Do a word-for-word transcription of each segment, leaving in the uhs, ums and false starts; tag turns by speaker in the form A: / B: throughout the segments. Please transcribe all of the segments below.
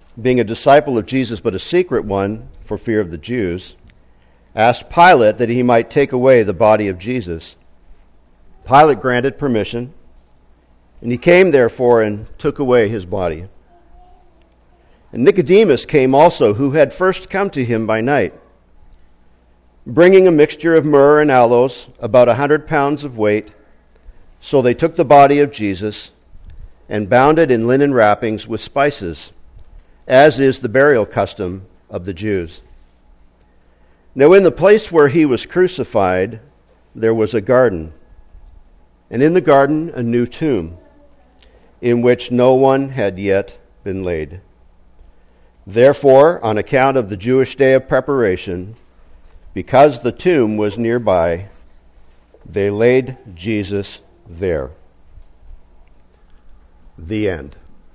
A: being a disciple of Jesus but a secret one for fear of the Jews, asked Pilate that he might take away the body of Jesus. Pilate granted permission, and he came therefore and took away his body. And Nicodemus came also, who had first come to him by night, bringing a mixture of myrrh and aloes, about a hundred pounds of weight. So they took the body of Jesus and bound it in linen wrappings with spices, as is the burial custom of the Jews. Now in the place where he was crucified, there was a garden, and in the garden a new tomb, in which no one had yet been laid. Therefore, on account of the Jewish day of preparation, because the tomb was nearby, they laid Jesus there. The end.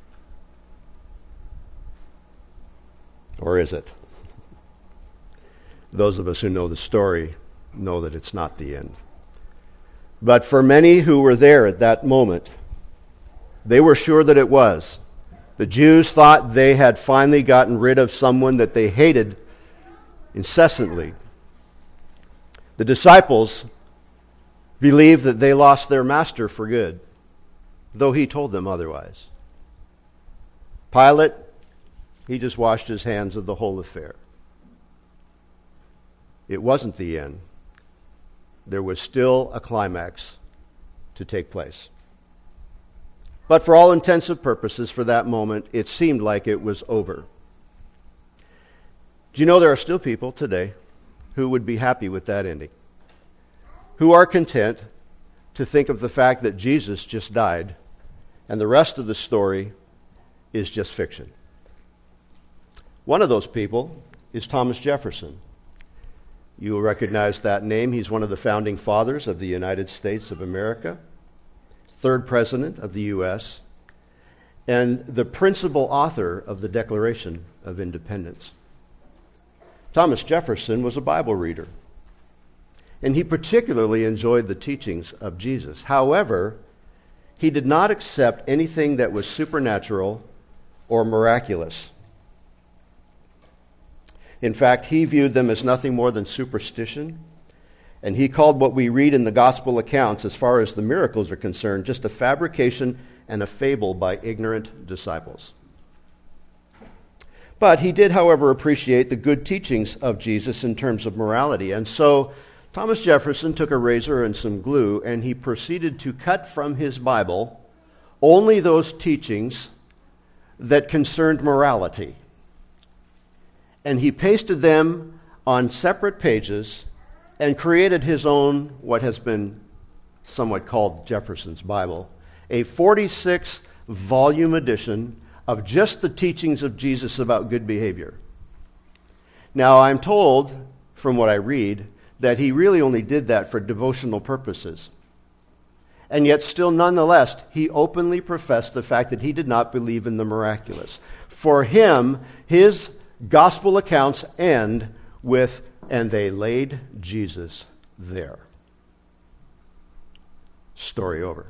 A: Or is it? Those of us who know the story know that it's not the end. But for many who were there at that moment, they were sure that it was. The Jews thought they had finally gotten rid of someone that they hated incessantly. The disciples believed that they lost their master for good, though he told them otherwise. Pilate, he just washed his hands of the whole affair. It wasn't the end. There was still a climax to take place. But for all intents and purposes, for that moment, it seemed like it was over. Do you know there are still people today who would be happy with that ending? Who are content to think of the fact that Jesus just died and the rest of the story is just fiction. One of those people is Thomas Jefferson. You will recognize that name. He's one of the founding fathers of the United States of America, third president of the U S, and the principal author of the Declaration of Independence. Thomas Jefferson was a Bible reader, and he particularly enjoyed the teachings of Jesus. However, he did not accept anything that was supernatural or miraculous. In fact, he viewed them as nothing more than superstition, and he called what we read in the gospel accounts, as far as the miracles are concerned, just a fabrication and a fable by ignorant disciples. But he did, however, appreciate the good teachings of Jesus in terms of morality, and so Thomas Jefferson took a razor and some glue, and he proceeded to cut from his Bible only those teachings that concerned morality. And he pasted them on separate pages and created his own, what has been somewhat called Jefferson's Bible, a forty-six volume edition of just the teachings of Jesus about good behavior. Now, I'm told, from what I read, that he really only did that for devotional purposes. And yet still, nonetheless, he openly professed the fact that he did not believe in the miraculous. For him, his gospel accounts end with, and they laid Jesus there. Story over.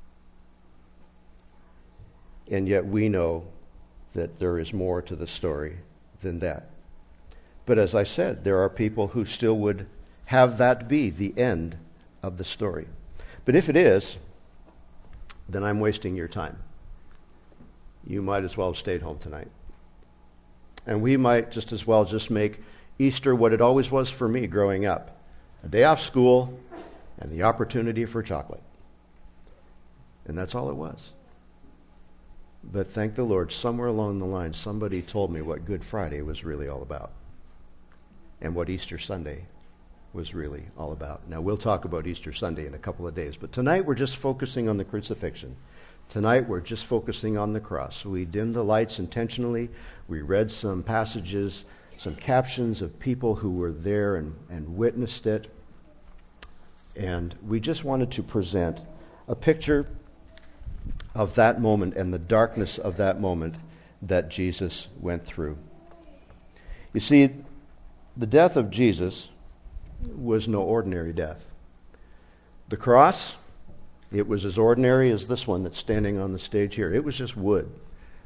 A: And yet we know that there is more to the story than that. But as I said, there are people who still would have that be the end of the story. But if it is, then I'm wasting your time. You might as well have stayed home tonight. And we might just as well just make Easter what it always was for me growing up. A day off school and the opportunity for chocolate. And that's all it was. But thank the Lord, somewhere along the line, somebody told me what Good Friday was really all about. And what Easter Sunday was really all about. Now, we'll talk about Easter Sunday in a couple of days. But tonight we're just focusing on the crucifixion. Tonight we're just focusing on the cross. We dimmed the lights intentionally. We read some passages, some captions of people who were there and, and witnessed it. And we just wanted to present a picture of that moment and the darkness of that moment that Jesus went through. You see, the death of Jesus was no ordinary death. The cross, it was as ordinary as this one that's standing on the stage here. It was just wood.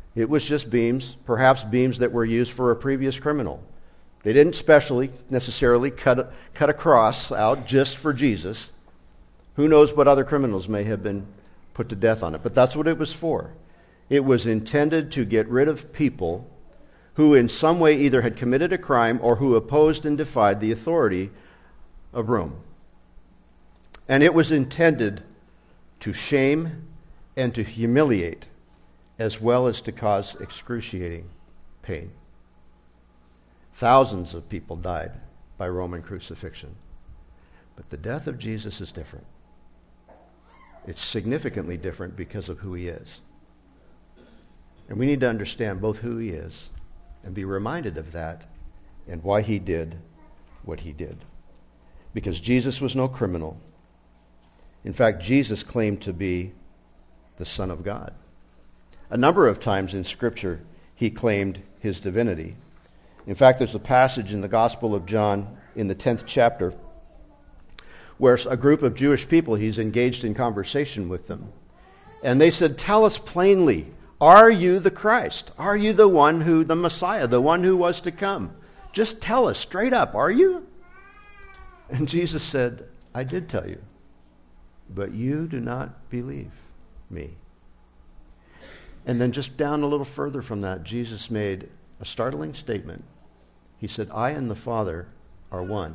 A: It was just beams, perhaps beams that were used for a previous criminal. They didn't specially, necessarily, cut, cut a cross out just for Jesus. Who knows what other criminals may have been put to death on it. But that's what it was for. It was intended to get rid of people who in some way either had committed a crime or who opposed and defied the authority of Rome. And it was intended to shame and to humiliate, as well as to cause excruciating pain. Thousands of people died by Roman crucifixion. But the death of Jesus is different. It's significantly different because of who he is. And we need to understand both who he is and be reminded of that and why he did what he did. Because Jesus was no criminal. In fact, Jesus claimed to be the Son of God. A number of times in Scripture, he claimed his divinity. In fact, there's a passage in the Gospel of John in the tenth chapter where a group of Jewish people, he's engaged in conversation with them. And they said, "Tell us plainly, are you the Christ? Are you the one who, the Messiah, the one who was to come? Just tell us straight up, are you?" And Jesus said, "I did tell you, but you do not believe me." And then just down a little further from that, Jesus made a startling statement. He said, "I and the Father are one."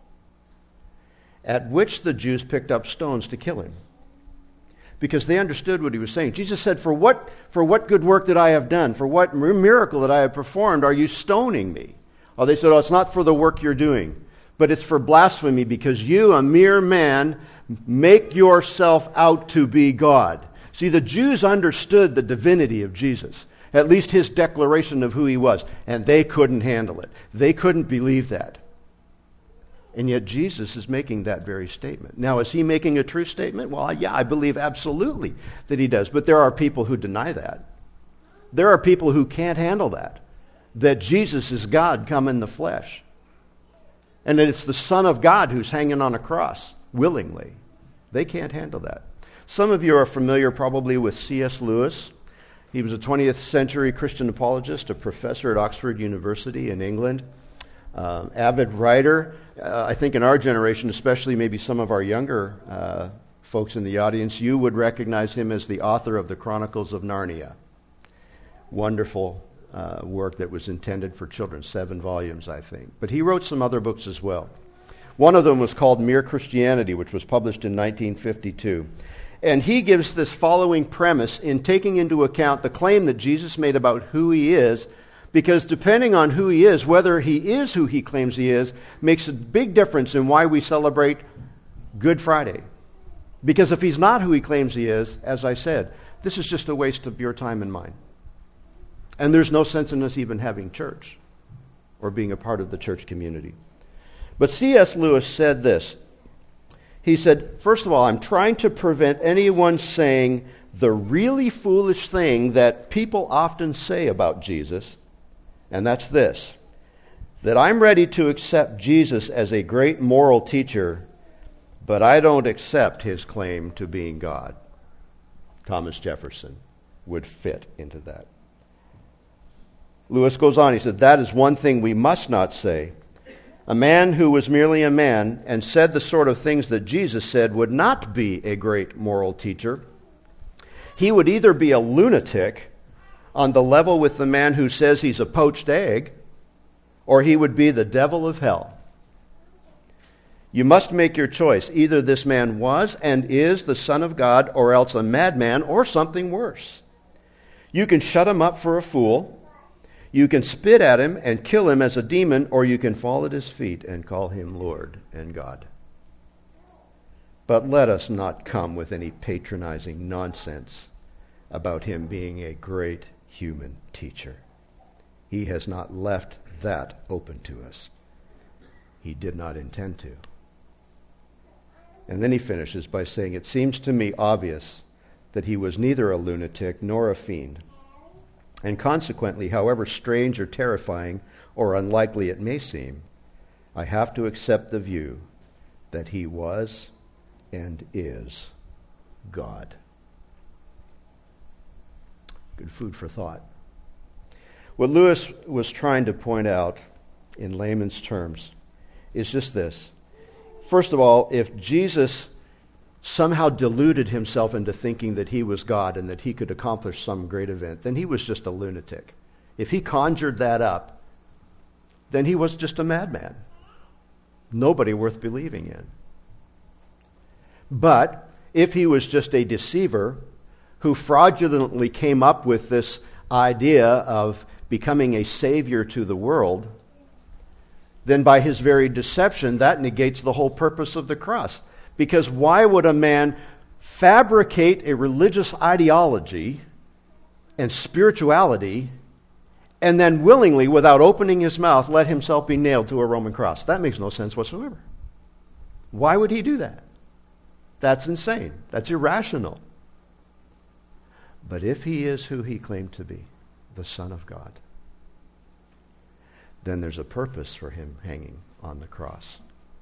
A: At which the Jews picked up stones to kill him, because they understood what he was saying. Jesus said, for what, for what good work that I have done, for what miracle that I have performed, are you stoning me? Oh, they said, "Oh, it's not for the work you're doing, but it's for blasphemy, because you, a mere man, make yourself out to be God." See, the Jews understood the divinity of Jesus, at least his declaration of who he was, and they couldn't handle it. They couldn't believe that. And yet Jesus is making that very statement. Now, is he making a true statement? Well, yeah, I believe absolutely that he does. But there are people who deny that. There are people who can't handle that, that Jesus is God come in the flesh. And that it's the Son of God who's hanging on a cross willingly. They can't handle that. Some of you are familiar probably with C S Lewis. He was a twentieth century Christian apologist, a professor at Oxford University in England, uh, avid writer. Uh, I think in our generation, especially maybe some of our younger uh, folks in the audience, you would recognize him as the author of the Chronicles of Narnia. Wonderful uh, work that was intended for children, seven volumes, I think. But he wrote some other books as well. One of them was called Mere Christianity, which was published in nineteen fifty-two. And he gives this following premise in taking into account the claim that Jesus made about who he is, because depending on who he is, whether he is who he claims he is, makes a big difference in why we celebrate Good Friday. Because if he's not who he claims he is, as I said, this is just a waste of your time and mine. And there's no sense in us even having church or being a part of the church community. But C S Lewis said this. He said, first of all, I'm trying to prevent anyone saying the really foolish thing that people often say about Jesus, and that's this, that I'm ready to accept Jesus as a great moral teacher, but I don't accept his claim to being God. Thomas Jefferson would fit into that. Lewis goes on, he said, that is one thing we must not say. A man who was merely a man and said the sort of things that Jesus said would not be a great moral teacher. He would either be a lunatic on the level with the man who says he's a poached egg, or he would be the devil of hell. You must make your choice. Either this man was and is the Son of God, or else a madman, or something worse. You can shut him up for a fool. You can spit at him and kill him as a demon, or you can fall at his feet and call him Lord and God. But let us not come with any patronizing nonsense about him being a great human teacher. He has not left that open to us. He did not intend to. And then he finishes by saying, it seems to me obvious that he was neither a lunatic nor a fiend. And consequently, however strange or terrifying or unlikely it may seem, I have to accept the view that he was and is God. Good food for thought. What Lewis was trying to point out in layman's terms is just this. First of all, if Jesus somehow deluded himself into thinking that he was God and that he could accomplish some great event, then he was just a lunatic. If he conjured that up, then he was just a madman. Nobody worth believing in. But if he was just a deceiver who fraudulently came up with this idea of becoming a savior to the world, then by his very deception, that negates the whole purpose of the cross. Because why would a man fabricate a religious ideology and spirituality and then willingly, without opening his mouth, let himself be nailed to a Roman cross? That makes no sense whatsoever. Why would he do that? That's insane. That's irrational. But if he is who he claimed to be, the Son of God, then there's a purpose for him hanging on the cross.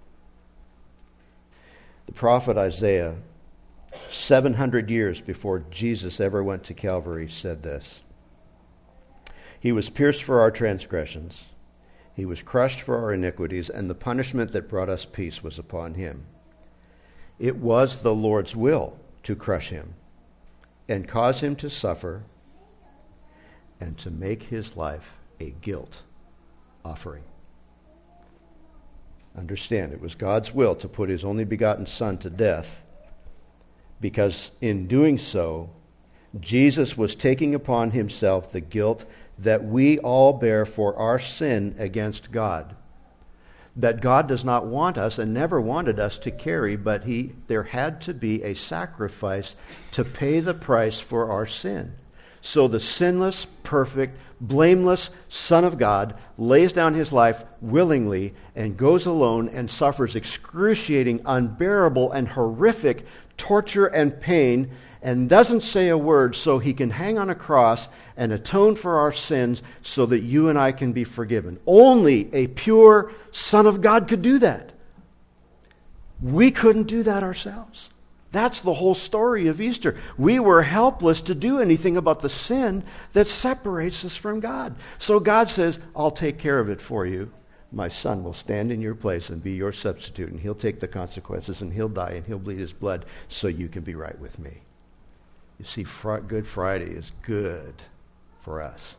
A: The prophet Isaiah, seven hundred years before Jesus ever went to Calvary, said this: "He was pierced for our transgressions, he was crushed for our iniquities, and the punishment that brought us peace was upon him. It was the Lord's will to crush him and cause him to suffer and to make his life a guilt offering." Understand, it was God's will to put his only begotten Son to death, because in doing so, Jesus was taking upon himself the guilt that we all bear for our sin against God. That God does not want us and never wanted us to carry, but he there had to be a sacrifice to pay the price for our sin. So the sinless, perfect, blameless Son of God lays down his life willingly and goes alone and suffers excruciating, unbearable, and horrific torture and pain, and doesn't say a word so he can hang on a cross and atone for our sins so that you and I can be forgiven. Only a pure Son of God could do that. We couldn't do that ourselves. That's the whole story of Easter. We were helpless to do anything about the sin that separates us from God. So God says, I'll take care of it for you. My Son will stand in your place and be your substitute, and he'll take the consequences, and he'll die, and he'll bleed his blood so you can be right with me. You see, Good Friday is good for us.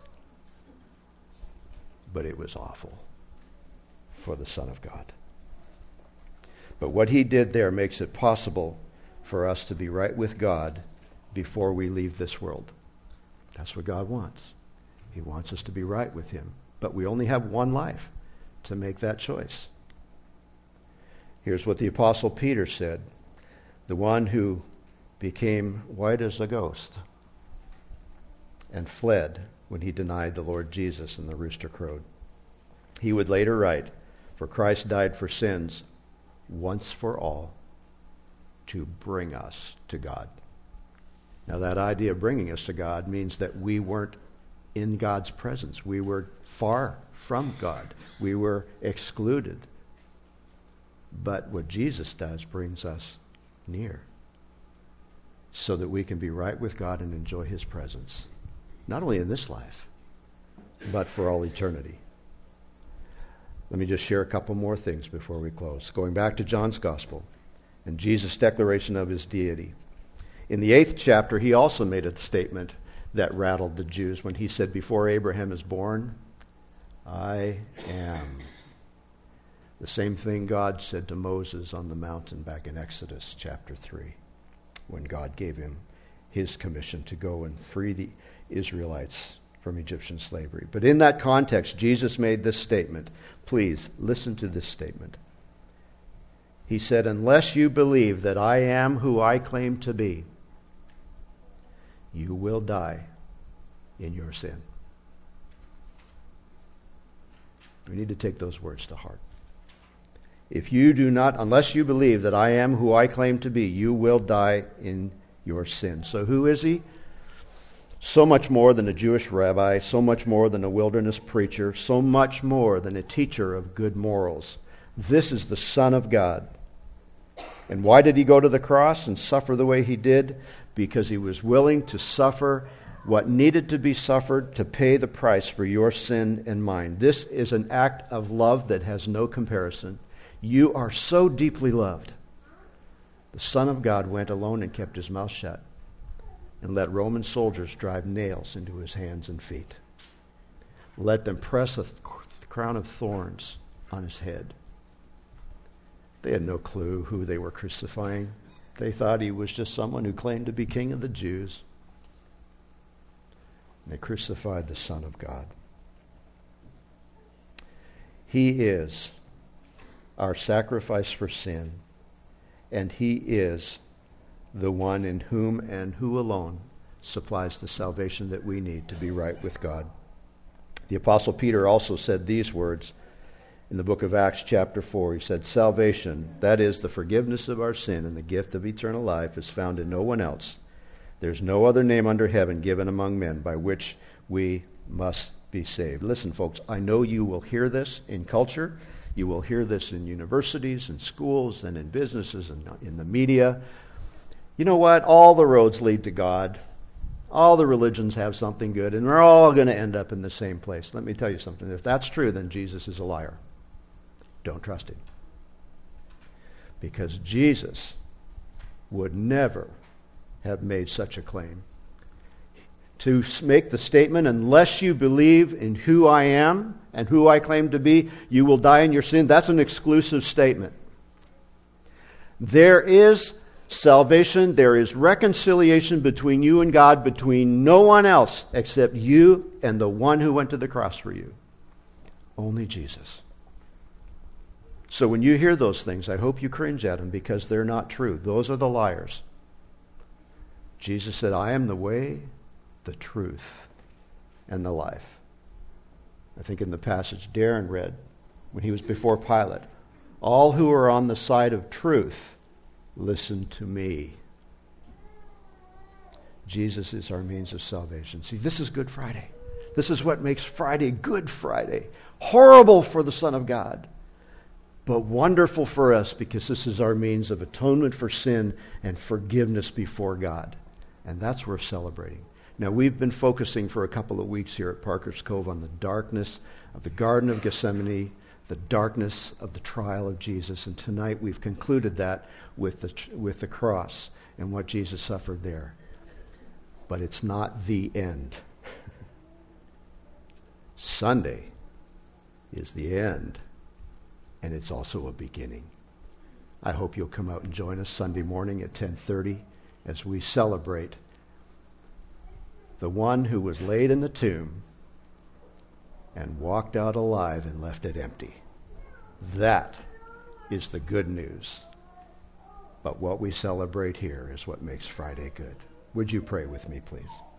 A: But it was awful for the Son of God. But what he did there makes it possible for us to be right with God before we leave this world. That's what God wants. He wants us to be right with him. But we only have one life to make that choice. Here's what the Apostle Peter said, the one who became white as a ghost and fled when he denied the Lord Jesus and the rooster crowed. He would later write, "For Christ died for sins once for all, to bring us to God." Now that idea of bringing us to God means that we weren't in God's presence. We were far from God. We were excluded. But what Jesus does brings us near so that we can be right with God and enjoy his presence, not only in this life, but for all eternity. Let me just share a couple more things before we close. Going back to John's Gospel and Jesus' declaration of his deity. In the eighth chapter, he also made a statement that rattled the Jews when he said, "Before Abraham is born, I am." The same thing God said to Moses on the mountain back in Exodus chapter three, when God gave him his commission to go and free the Israelites from Egyptian slavery. But in that context, Jesus made this statement. Please listen to this statement. He said, "Unless you believe that I am who I claim to be, you will die in your sin." We need to take those words to heart. If you do not, unless you believe that I am who I claim to be, you will die in your sin. So who is he? So much more than a Jewish rabbi, so much more than a wilderness preacher, so much more than a teacher of good morals. This is the Son of God. And why did he go to the cross and suffer the way he did? Because he was willing to suffer what needed to be suffered to pay the price for your sin and mine. This is an act of love that has no comparison. You are so deeply loved. The Son of God went alone and kept his mouth shut and let Roman soldiers drive nails into his hands and feet. Let them press a crown of thorns on his head. They had no clue who they were crucifying. They thought he was just someone who claimed to be king of the Jews. They crucified the Son of God. He is our sacrifice for sin, and he is the one in whom and who alone supplies the salvation that we need to be right with God. The Apostle Peter also said these words in the book of Acts chapter four. He said, salvation, that is the forgiveness of our sin and the gift of eternal life, is found in no one else. There's no other name under heaven given among men by which we must be saved. Listen, folks, I know you will hear this in culture. You will hear this in universities and schools and in businesses and in the media. You know what? All the roads lead to God. All the religions have something good, and we're all going to end up in the same place. Let me tell you something. If that's true, then Jesus is a liar. Don't trust him. Because Jesus would never have made such a claim. To make the statement, unless you believe in who I am and who I claim to be, you will die in your sin, that's an exclusive statement. There is salvation, there is reconciliation between you and God, between no one else except you and the one who went to the cross for you. Only Jesus. So when you hear those things, I hope you cringe at them, because they're not true. Those are the liars. Jesus said, I am the way, the truth, and the life. I think in the passage Darren read, when he was before Pilate, all who are on the side of truth, listen to me. Jesus is our means of salvation. See, this is Good Friday. This is what makes Friday Good Friday. Horrible for the Son of God, but wonderful for us, because this is our means of atonement for sin and forgiveness before God. And that's worth celebrating. Now, we've been focusing for a couple of weeks here at Parker's Cove on the darkness of the Garden of Gethsemane, the darkness of the trial of Jesus. And tonight we've concluded that with the, with the cross and what Jesus suffered there. But it's not the end. Sunday is the end, and it's also a beginning. I hope you'll come out and join us Sunday morning at ten thirty as we celebrate the one who was laid in the tomb and walked out alive and left it empty. That is the good news. But what we celebrate here is what makes Friday good. Would you pray with me, please?